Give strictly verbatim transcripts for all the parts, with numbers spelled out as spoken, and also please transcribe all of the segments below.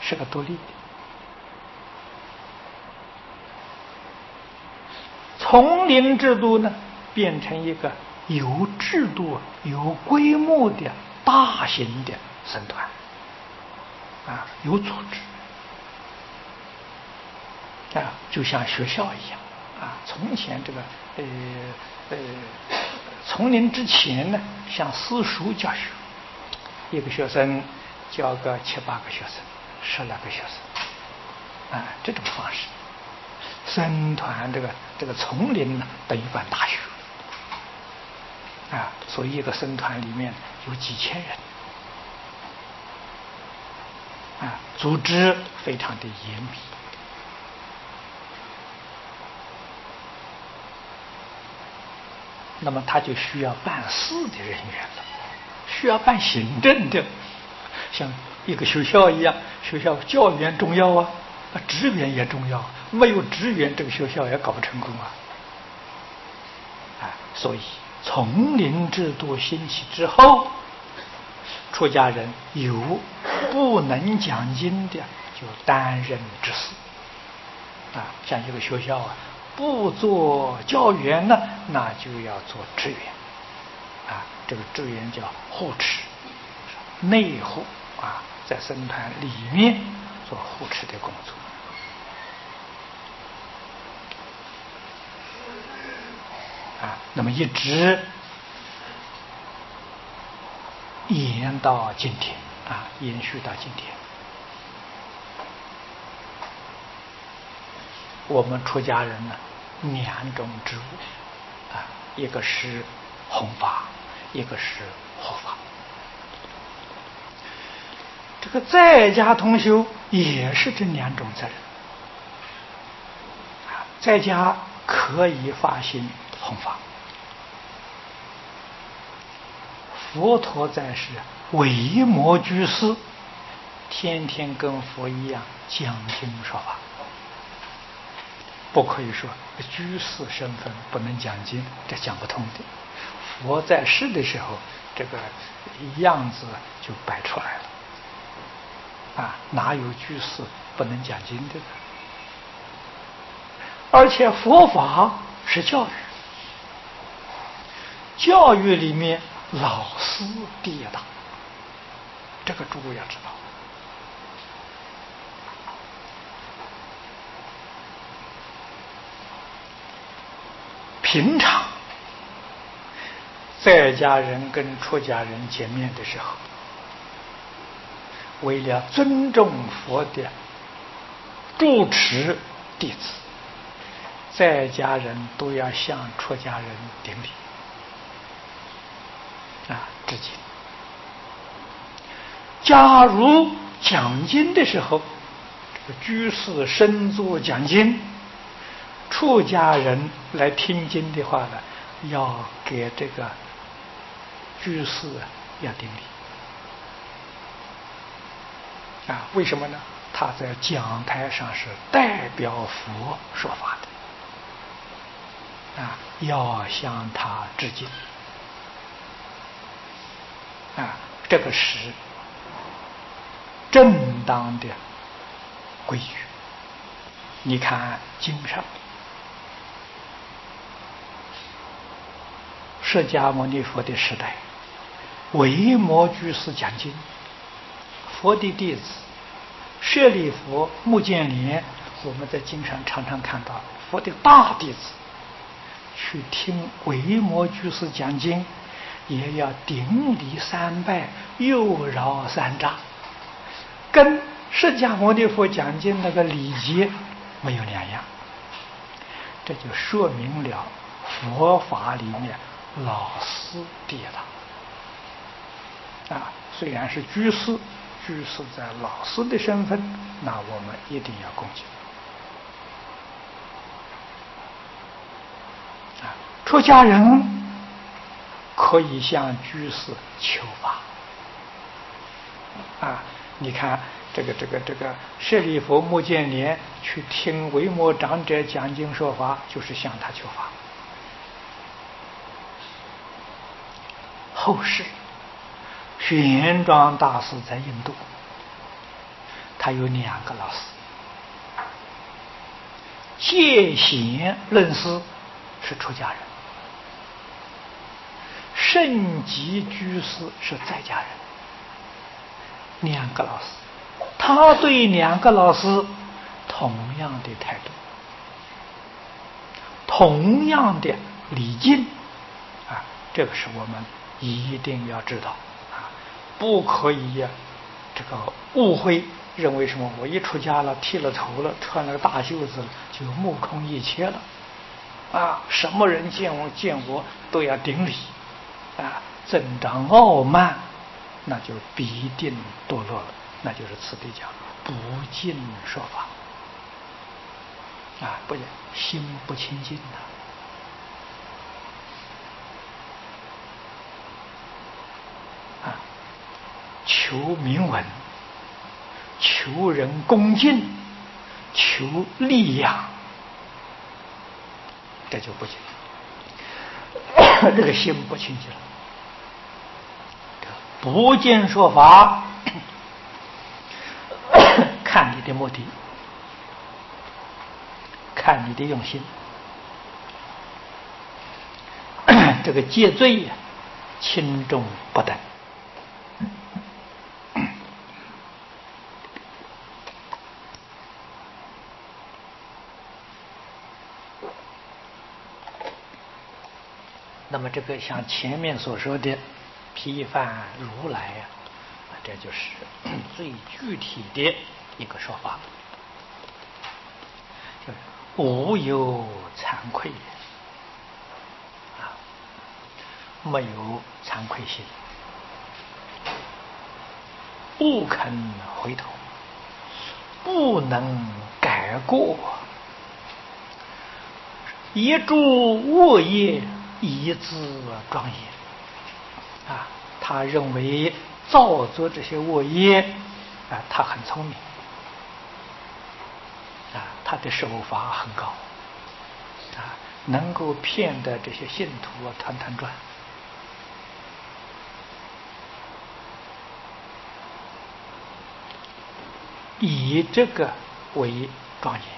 是个独立的。丛林制度呢，变成一个有制度、有规模的大型的僧团，啊，有组织，啊，就像学校一样，啊，从前这个呃呃，丛林之前呢，像私塾教学，一个学生教个七八个学生，十来个学生，啊，这种方式。僧团这个这个丛林呢，等于办大学，啊，所以一个僧团里面有几千人，啊，组织非常的严密。那么他就需要办事的人员了，需要办行政的，像一个学校一样，学校教员重要啊，职员也重要，没有职员，这个学校也搞不成功啊！啊，所以丛林制度兴起之后，出家人有不能讲经的，就担任知识。啊，像一个学校啊，不做教员呢，那就要做职员。啊，这个职员叫护持，内护啊，在僧团里面做护持的工作。啊，那么一直延到今天啊，延续到今天。我们出家人呢，两种职务啊，一个是弘法，一个是护法。这个在家同修也是这两种责任啊，在家可以发心弘法。佛陀在世为摩居士，天天跟佛一样讲经说法，不可以说居士身份不能讲经，这讲不通的。佛在世的时候，这个样子就摆出来了啊，哪有居士不能讲经的呢？而且佛法是教育，教育里面老师第一大，这个诸位要知道。平常在家人跟出家人见面的时候，为了尊重佛的住持弟子，在家人都要向出家人顶礼啊，致敬。假如讲经的时候，这个居士身坐讲经，出家人来听经的话呢，要给这个居士要顶礼啊？为什么呢？他在讲台上是代表佛说法的啊，要向他致敬啊，这个是正当的规矩。你看经上，释迦牟尼佛的时代，维摩居士讲经，佛的弟子舍利弗、目犍连，我们在经上常常看到佛的大弟子去听维摩居士讲经，也要顶礼三拜，右绕三匝，跟释迦牟尼佛讲经那个礼节没有两样。这就说明了佛法里面老师第一大啊，虽然是居士，居士在老师的身份，那我们一定要恭敬啊。出家人可以向居士求法啊。你看这个这个这个舍利弗、目犍连去听维摩长者讲经说法，就是向他求法。后世玄奘大师在印度他有两个老师，戒贤论师是出家人，圣吉居士是在家人，两个老师，他对两个老师同样的态度，同样的礼敬啊，这个是我们一定要知道啊，不可以呀、啊，这个误会，认为什么我一出家了，剃了头了，穿了个大袖子了，就目空一切了啊！什么人见我见我都要顶礼啊，增长傲慢，那就必定堕落了。那就是此地讲不净说法啊，不心不清净的。啊，求名闻，求人恭敬，求利养，这就不行，这个心不清净了。不见说法，看你的目的，看你的用心。这个戒罪呀，轻重不等。那么这个像前面所说的批判如来呀、啊，这就是最具体的一个说法，就是无有惭愧啊，没有惭愧心，不肯回头，不能改过，一诸恶业以自庄严啊，他认为造作这些恶业啊，他很聪明啊，他的手法很高啊，能够骗得这些信徒啊团团转。以这个为庄严，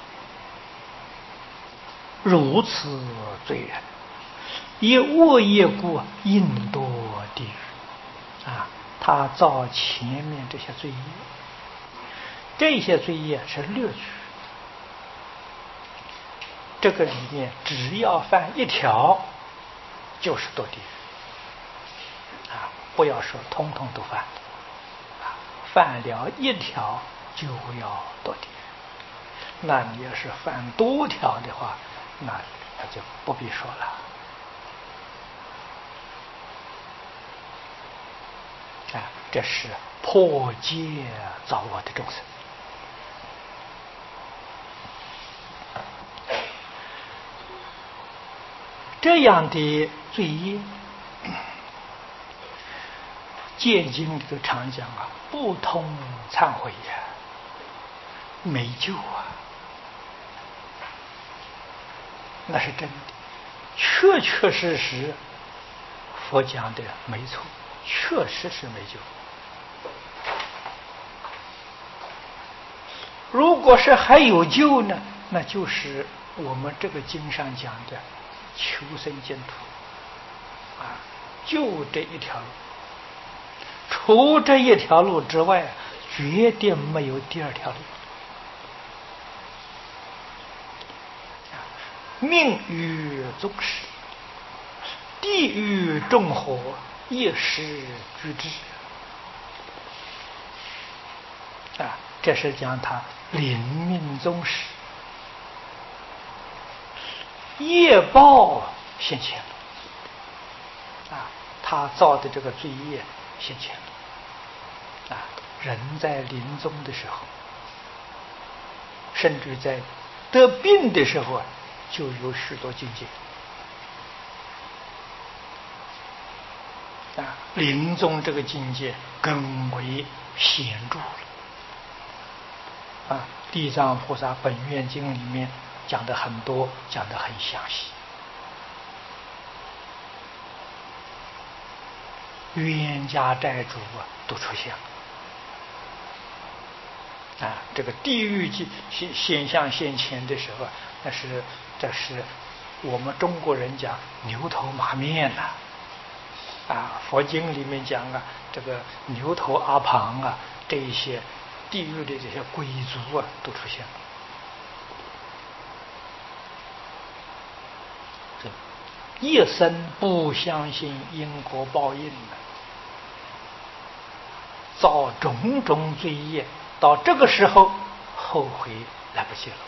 如此罪人，以恶业故应堕地狱啊！他造前面这些罪业，这些罪业是乐趣，这个里面只要犯一条，就是堕地狱啊！不要说通通都犯啊，犯了一条就要堕地狱。那你要是犯多条的话，那那就不必说了。啊，这是破戒造恶的众生。这样的罪业，戒经里头常讲啊，不通忏悔呀，没救啊。那是真的，确确实实，佛讲的没错，确实是没救。如果是还有救呢，那就是我们这个经上讲的求生净土啊，就这一条路，除这一条路之外，绝对没有第二条路。命于宗室，地狱众火，一时居之啊！这是讲他临命终时，业报现前了啊！他造的这个罪业现前了啊！人在临终的时候，甚至在得病的时候啊，就有许多境界啊，临终这个境界更为显著了啊。地藏菩萨本愿经里面讲的很多，讲的很详细。冤家债主啊，都出现了啊，这个地狱现现象现前的时候，那是这是我们中国人讲牛头马面呐、啊，啊，佛经里面讲啊，这个牛头阿旁啊，这一些地狱的这些鬼族啊，都出现了。这一生不相信因果报应的，造种种罪业，到这个时候后悔来不及了。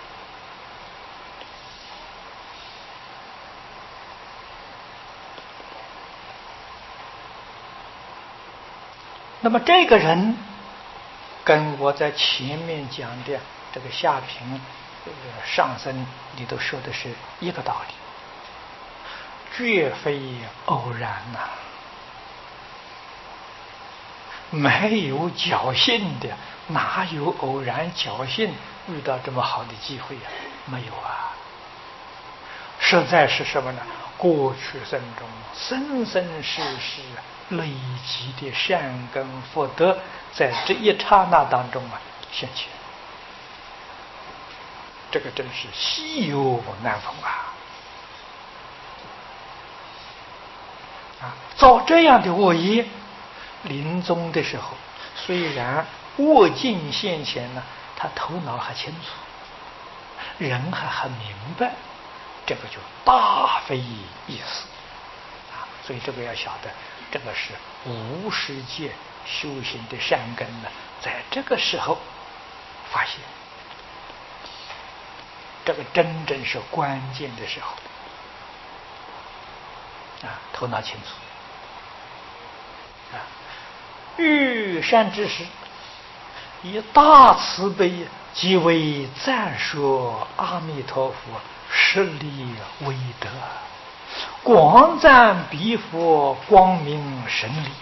那么这个人跟我在前面讲的这个下品这个上身里头说的是一个道理，绝非偶然呐、啊，没有侥幸的，哪有偶然侥幸遇到这么好的机会呀、啊？没有啊，实在是什么呢？过去生中生生世世累积的善根福德，在这一刹那当中啊现前，这个真是稀有难逢啊！啊，造这样的恶业，临终的时候，虽然恶境现前呢，他头脑还清楚，人还很明白，这个就大非易事啊！所以这个要晓得，这个是无世界修行的善根呢，在这个时候发现，这个真正是关键的时候啊，头脑清楚啊，遇善知识，以大慈悲即为赞说阿弥陀佛实力威德，广赞彼佛光明神力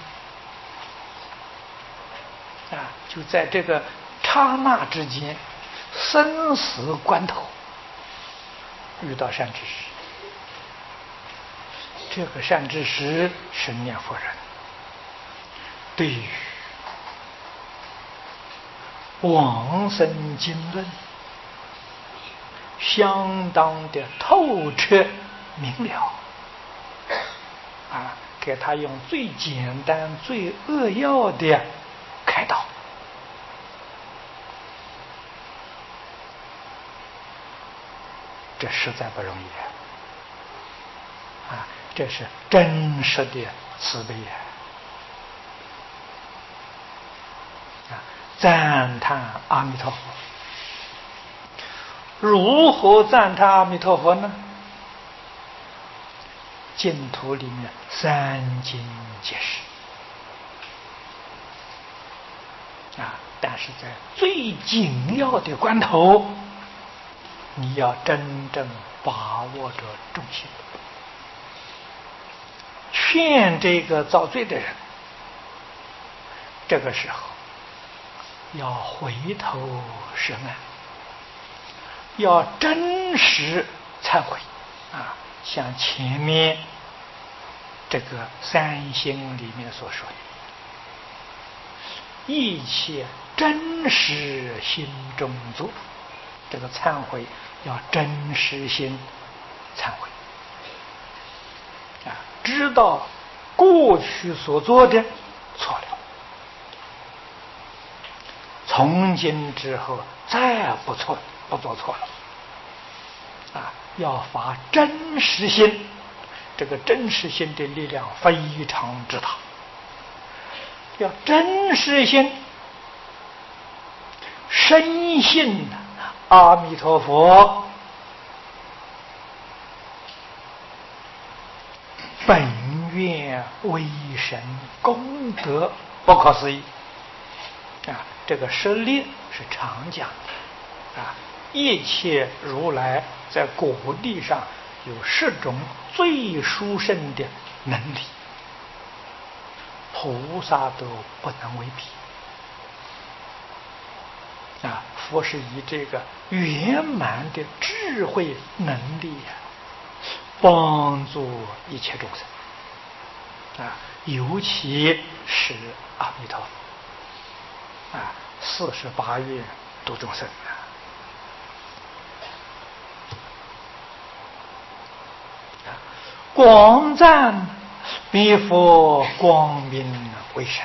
啊！就在这个刹那之间，生死关头遇到善知识，这个善知识是念佛人，对于往生经论相当的透彻明了啊，给他用最简单最扼要的开导，这实在不容易啊！这是真实的慈悲啊！赞叹阿弥陀佛，如何赞叹阿弥陀佛呢？净土里面三经解释啊，但是在最紧要的关头，你要真正把握着重心，劝这个造罪的人，这个时候要回头是岸，要真实忏悔啊！像前面这个三心里面所说的，一切真实心中做，这个忏悔要真实心忏悔啊！知道过去所做的错了，从今之后再不错不做错了啊！要发真实心，这个真实心的力量非常之大，要真实心深信阿弥陀佛本愿威神功德不可思议啊！这个实力是常讲的啊，一切如来在果地上有十种最殊胜的能力，菩萨都不能为比啊！佛是以这个圆满的智慧能力呀、啊，帮助一切众生啊，尤其是阿弥陀佛啊，四十八愿度众生啊！广赞彼佛光明为神。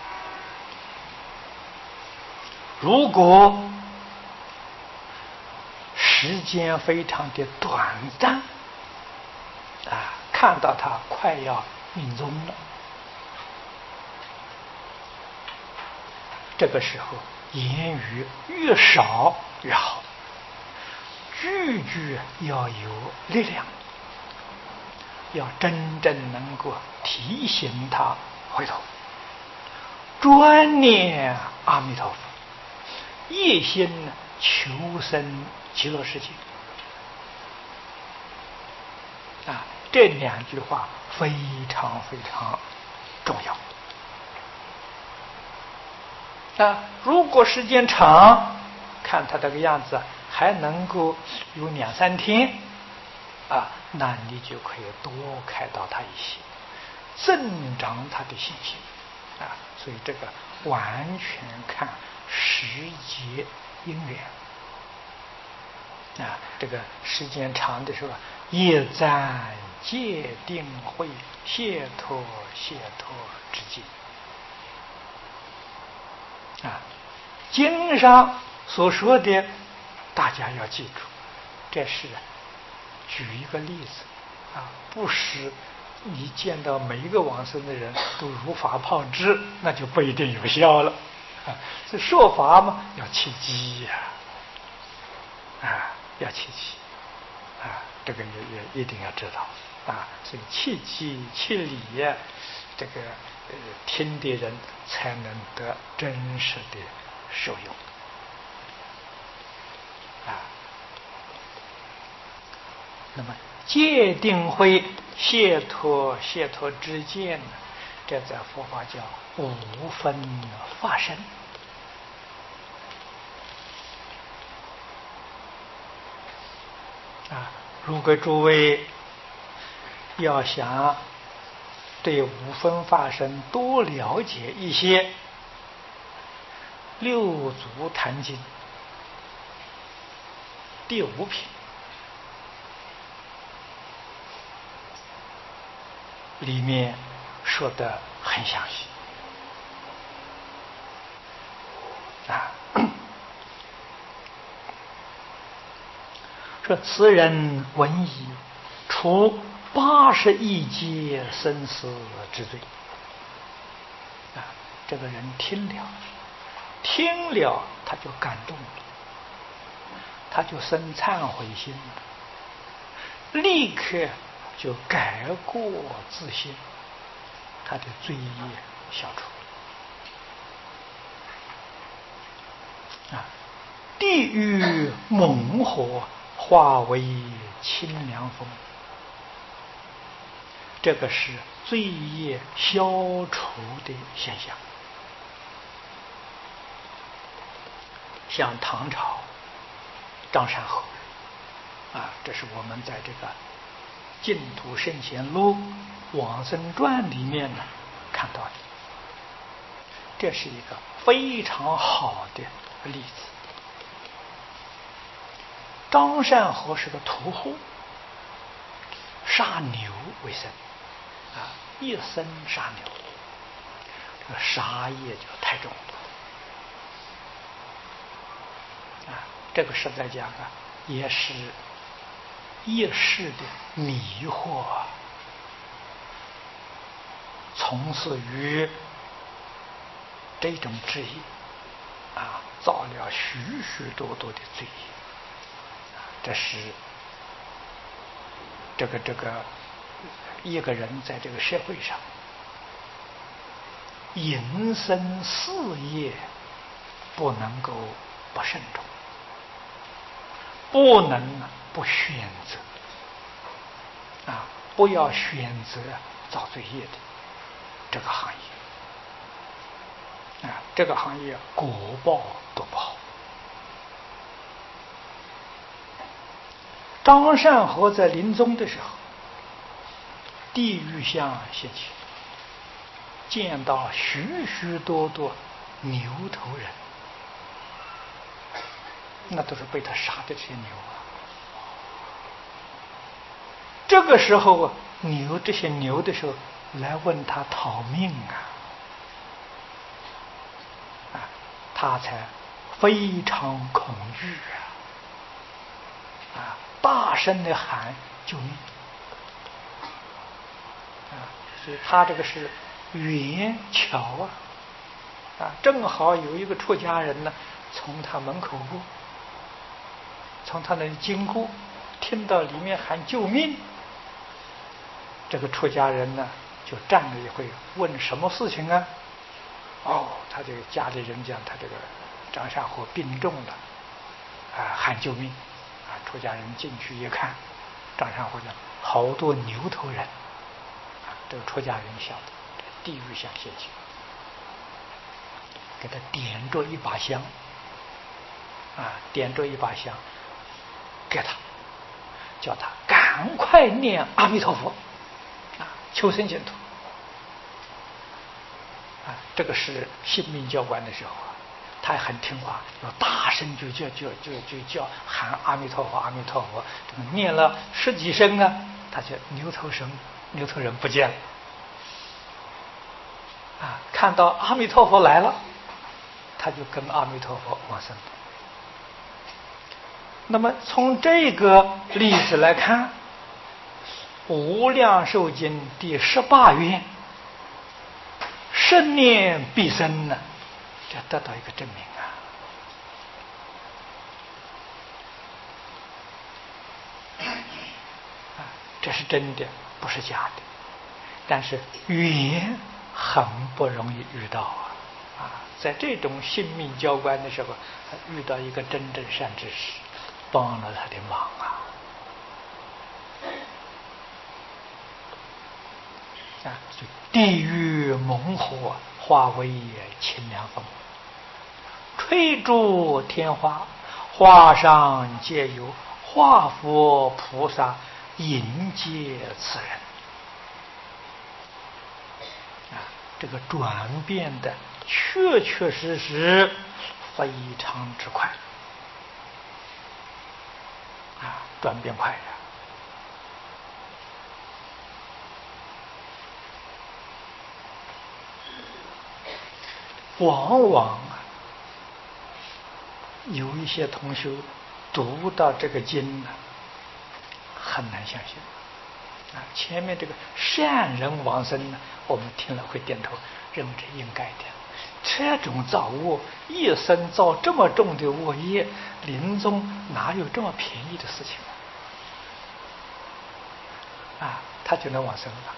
如果时间非常的短暂啊，看到他快要命终了，这个时候言语越少越好，句句要有力量，要真正能够提醒他回头，专念阿弥陀佛，一心求生极乐世界啊！这两句话非常非常重要啊！如果时间长，看他这个样子还能够有两三天啊，那你就可以多开导他一些，增长他的信心啊！所以这个完全看时节因缘啊，这个时间长的时候，业赞戒定慧解脱解脱之境啊，经上所说的，大家要记住，这是举一个例子啊，不是你见到每一个往生的人都如法炮制，那就不一定有效了啊。这说法嘛，要切记呀，啊，要切记啊，这个也也一定要知道啊。所以切记切理呀，这个呃听的人才能得真实的受用啊。那么戒定慧解脱解脱之见呢，这在佛法叫无分法身啊。如果诸位要想对五分法身多了解一些，六祖坛经第五品里面说得很详细啊，说此人闻已，除八十亿劫生死之罪啊！这个人听了，听了他就感动了，他就生忏悔心了，立刻就改过自新，他的罪业消除啊！地狱猛火化为清凉风，这个是罪业消除的现象。像唐朝张山河啊，这是我们在这个净土圣贤录往生传里面呢看到的，这是一个非常好的例子。张善和是个屠户，杀牛为生啊，一生杀牛，这个杀业就太重了啊。这个实在讲啊，也是一世的迷惑啊，从事于这种职业啊，造了许许多多的罪业。这是这个这个一个人在这个社会上营生事业，不能够不慎重，不能不选择啊，不要选择造罪业的这个行业啊，这个行业果报都不好。张善和在临终的时候，地狱相现起，见到许许多多牛头人那都是被他杀的这些牛啊。这个时候啊，牛这些牛的时候来问他讨命啊，啊，他才非常恐惧啊，啊，大声的喊救命啊！所以他这个是缘巧啊，啊，正好有一个出家人呢，从他门口过，从他那里经过，听到里面喊救命。这个出家人呢，就站了一会，问什么事情啊？哦，他这个家里人讲，他这个张善火病重了，啊，喊救命！啊，出家人进去一看，张善火讲，好多牛头人，啊，这个出家人晓得，地狱想现行，给他点着一把香，啊，点着一把香，给他，叫他赶快念阿弥陀佛。求生净土啊！这个是性命教官的时候啊，他很听话，要大声就叫就就就叫喊阿弥陀佛阿弥陀佛，这个念了十几声啊，他就牛头神牛头人不见了啊！看到阿弥陀佛来了，他就跟阿弥陀佛往生。那么从这个例子来看，无量寿经第十八愿，十念必生呢，这得到一个证明啊！这是真的，不是假的。但是缘很不容易遇到啊！啊，在这种性命交关的时候，遇到一个真正善知识，帮了他的忙啊！啊，地狱猛火化为清凉风，吹诸天花，花上皆有化佛菩萨迎接此人。啊，这个转变的确确实实非常之快啊，转变快呀！往往啊，有一些同学读到这个经呢，很难相信啊。前面这个善人往生呢，我们听了会点头，认为这应该的。这种造恶，一生造这么重的恶业，临终哪有这么便宜的事情啊？啊，他就能往生了。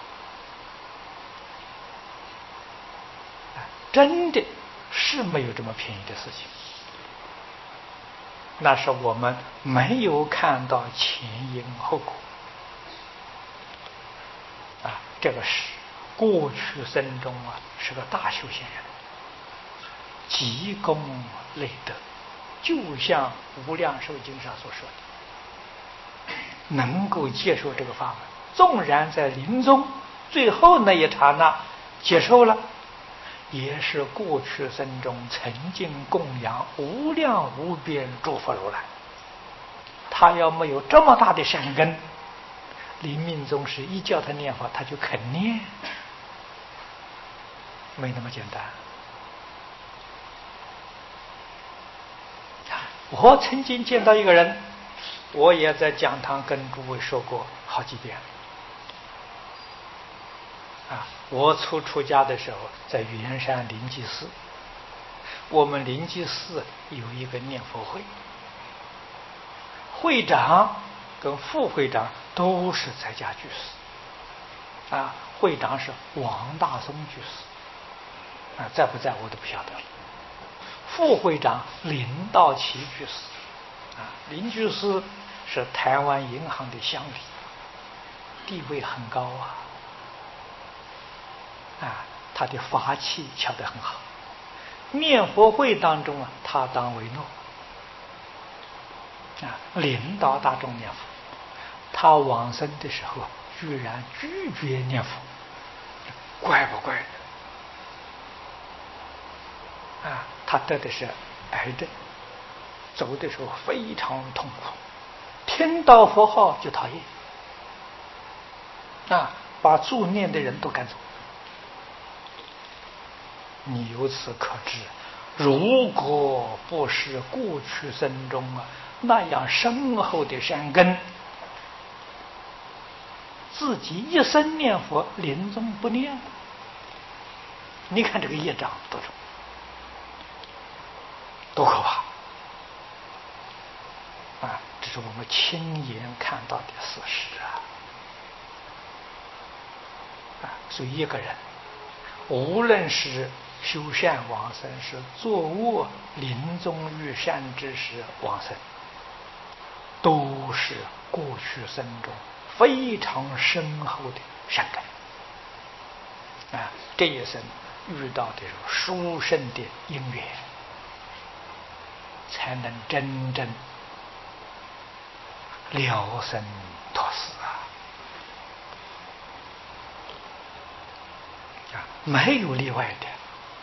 真的是没有这么便宜的事情，那是我们没有看到前因后果啊。这个是过去生中啊，是个大修行人，积功累德，就像无量寿经上所说的，能够接受这个法门，纵然在临终最后那一刹那接受了，也是过去生中曾经供养无量无边诸佛如来。他要没有这么大的善根，临命终时一叫他念佛，他就肯念，没那么简单。我曾经见到一个人，我也在讲堂跟诸位说过好几遍啊，我初出家的时候在圆山灵济寺，我们灵济寺有一个念佛会，会长跟副会长都是在家居士啊，会长是王大松居士啊，在不在我都不晓得了。副会长林道奇居士啊，林居士是台湾银行的乡里，地位很高啊。啊，他的法器敲得很好，念佛会当中啊，他当为诺啊，领导大众念佛。他往生的时候居然拒绝念佛，怪不怪的啊？他得的是癌症走的时候非常痛苦，听到佛号就讨厌，啊，把助念的人都赶走。你由此可知，如果不是过去生中啊那样深厚的善根，自己一生念佛，临终不念，你看这个业障多重，多可怕啊！这是我们亲眼看到的事实啊！啊，所以一个人，无论是修善往生，是作恶临终遇善之时往生，都是过去生中非常深厚的善根啊！这一生遇到的殊胜的因缘，才能真正了生脱死啊！啊，没有例外的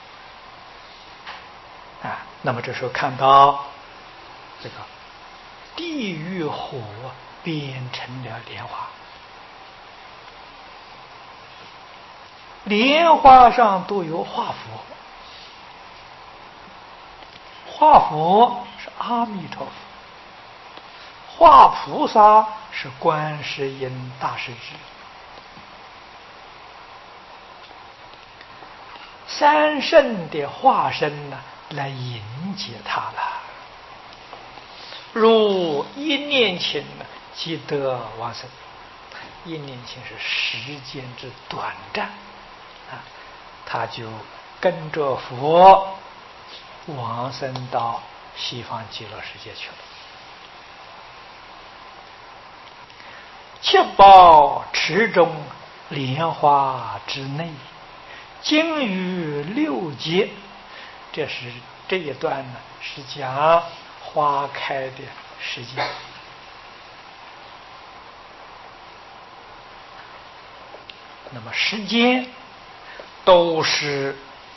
啊。那么这时候看到这个地狱火变成了莲花，莲花上都有画佛，画佛是阿弥陀佛，画菩萨是观世音大势至，三圣的化身呢来迎接他了。如一念前呢，即得往生。一念前是时间之短暂啊，他就跟着佛往生到西方极乐世界去了。七宝池中，莲花之内，经于六劫。这是这一段呢，是讲花开的时间。那么时间都是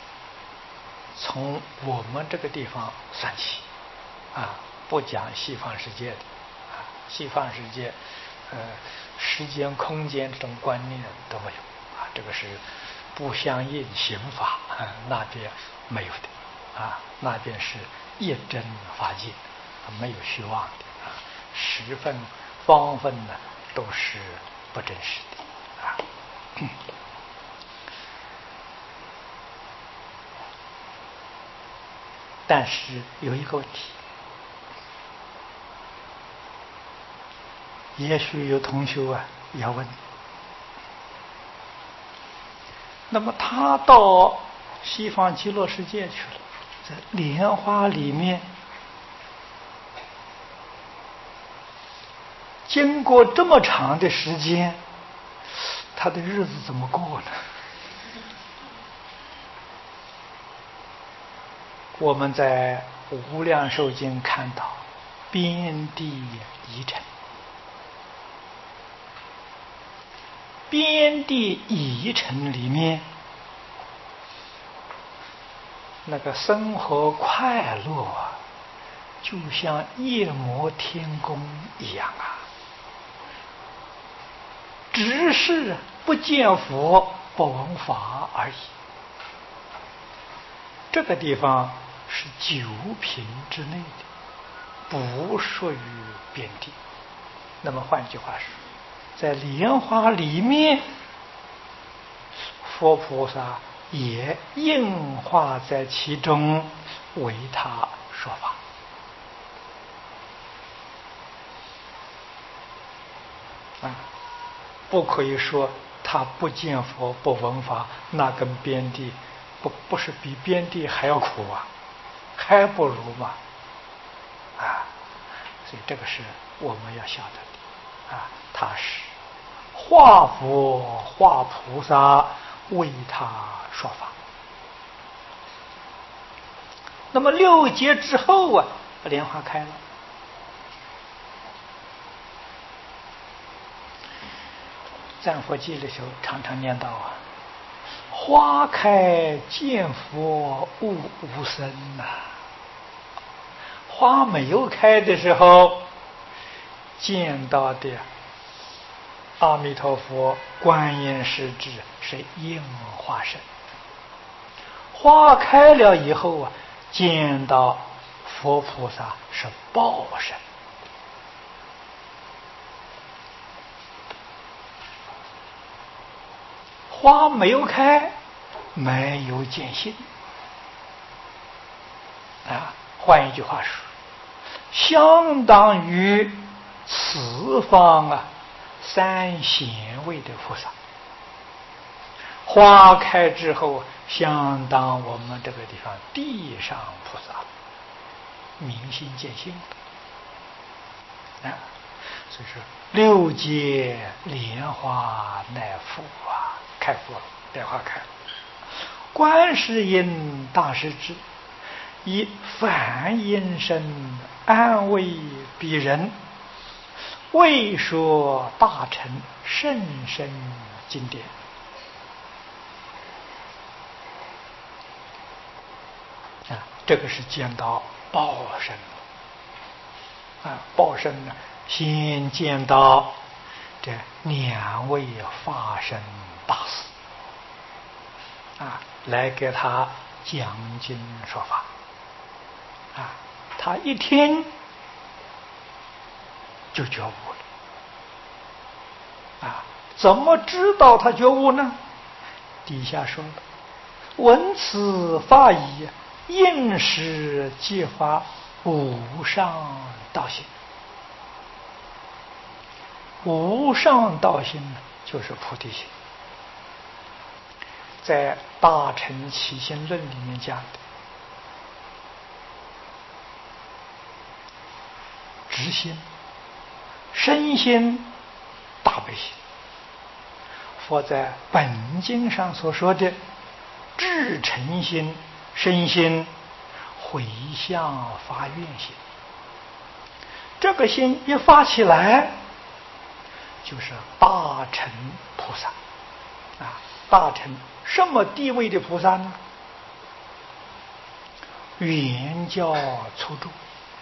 从我们这个地方算起啊，不讲西方世界的啊，西方世界呃时间空间这种观念都没有啊，这个是不相应刑法啊，那边没有的啊，那边是一真法界，没有虚妄的啊，十分方分呢都是不真实的啊。但是有一个问题，也许有同学啊要问，那么他到西方极乐世界去了，在莲花里面经过这么长的时间，他的日子怎么过呢？我们在无量寿经看到边地遗尘，边地遗尘里面那个生活快乐啊，就像夜摩天宫一样啊，只是不见佛不闻法而已。这个地方是九品之内的，不属于边地。那么换句话说，在莲花里面，佛菩萨也应化在其中，为他说法啊，不可以说他不见佛不闻法，那跟边地不不是比边地还要苦啊，还不如嘛啊！所以这个是我们要晓得的啊，他是化佛化菩萨为他说法。那么六劫之后啊，莲花开了。赞佛记里头常常念到啊，花开见佛悟无生呐、啊， 花没有开的时候见到的阿弥陀佛、观音师智是应化身，花开了以后啊，见到佛菩萨是报身。花没有开，没有见性啊。换一句话说，相当于此方啊三贤位的菩萨。花开之后，相当我们这个地方地上菩萨，明心见性啊。所以说，六界莲花乃复啊，开复了，莲花开了。观世音大势至，以梵音声安慰彼人，为说大乘甚深经典。啊，这个是见到报身啊，报身呢，先见到这两位法身大师啊，来给他讲经说法啊，他一听就觉悟了啊。怎么知道他觉悟呢？底下说了，闻此法已，应时即发无上道心。无上道心呢，就是菩提心。在《大乘起心论》里面讲的，直心、身心、大悲心。佛在本经上所说的至诚心、身心、回向发愿心，这个心一发起来，就是大乘菩萨啊。大乘什么地位的菩萨呢？原教初住，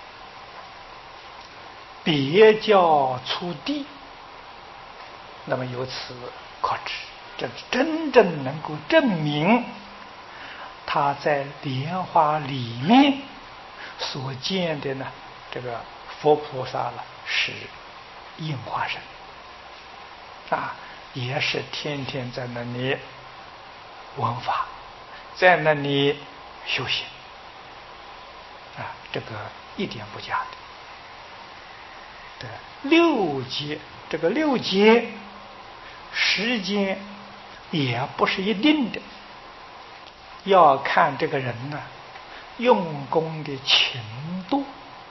别教初地。那么由此可知，这是真正能够证明他在莲花里面所见的呢，这个佛菩萨了是应化身啊，也是天天在那里闻法，在那里修行啊，这个一点不假的。对，六劫，这个六劫时间也不是一定的，要看这个人呢用功的勤度。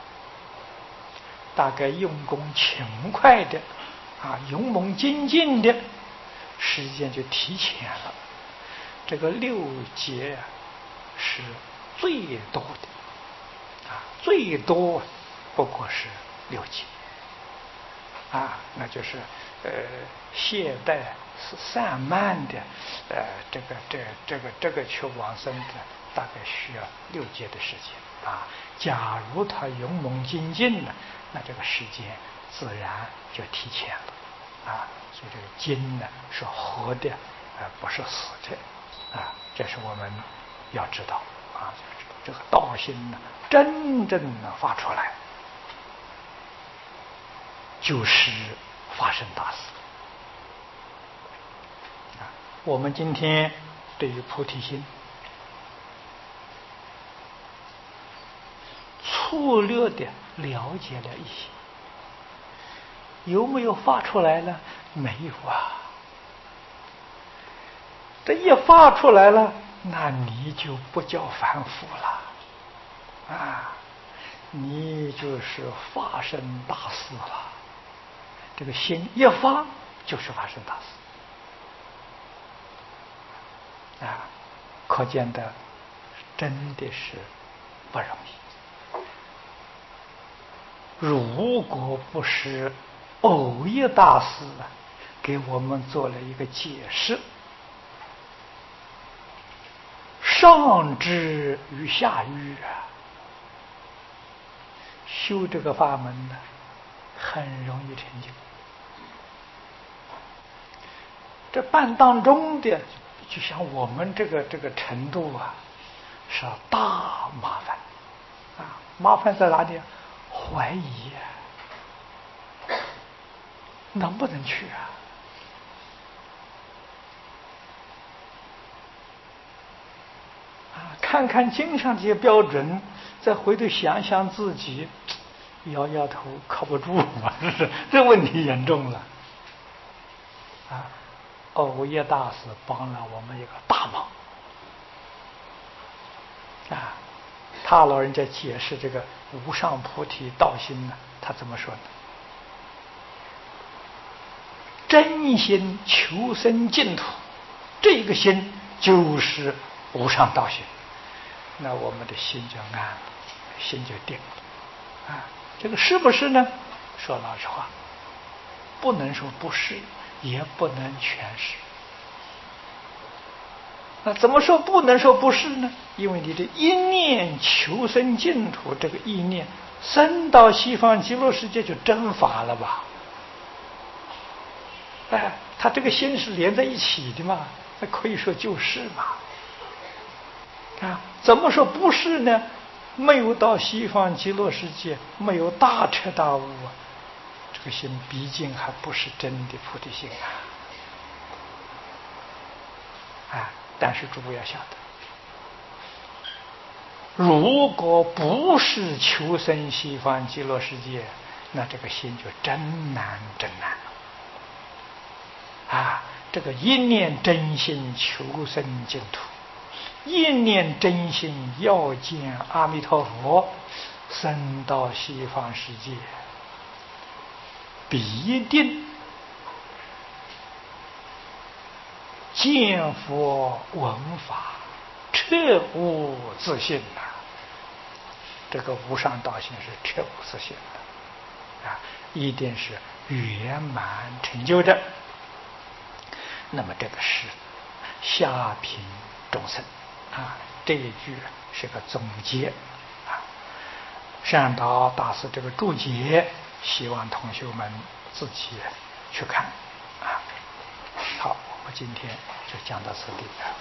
大概用功勤快的啊，勇猛精进的时间就提前了。这个六劫啊是最多的啊，最多不过是六劫啊，那就是呃懈怠是散漫的，呃这个这这个这个去往生的，大概需要六劫的时间啊。假如他勇猛精进呢，那这个时间自然就提前了啊。所以这个精呢是活的，而不是死的啊，这是我们要知道啊。这个道心呢，真正的发出来，就是发生大事啊。我们今天对于菩提心粗略的了解了一些，有没有发出来呢？没有啊。这一发出来了，那你就不叫凡夫了啊，你就是发生大事了。这个心一发就是发生大事啊，可见的真的是不容易。如果不是偶一大师给我们做了一个解释，上智与下愚啊， 修这个法门呢，很容易成就。这办当中的，就像我们这个这个程度啊，是大麻烦啊！麻烦在哪里？怀疑啊，能不能去啊？啊，看看经上这些标准，再回头想想自己，摇摇头，靠不住嘛，是不是？这问题严重了啊！藕叶大师帮了我们一个大忙啊！他老人家解释这个无上菩提道心呢，他怎么说呢？真心求生净土，这个心就是无上道心，那我们的心就安了，心就定了啊！这个是不是呢？说老实话，不能说不是，也不能全是。那怎么说不能说不是呢？因为你的一念求生净土，这个意念升到西方极乐世界就真法了吧？哎，他这个心是连在一起的嘛，那可以说就是嘛。啊，怎么说不是呢？没有到西方极乐世界，没有大彻大悟啊，这个心毕竟还不是真的菩提心啊！啊，但是诸位要晓得，如果不是求生西方极乐世界，那这个心就真难真难啊！这个一念真心求生净土，一念真心要见阿弥陀佛，升到西方世界，必定见佛闻法，彻悟自信呐、啊！这个无上道心是彻悟自信的啊，一定是圆满成就的。那么这个是下品众生啊，这一句是个总结啊。善导大师这个注解，希望同学们自己去看啊。好，我今天就讲到此地。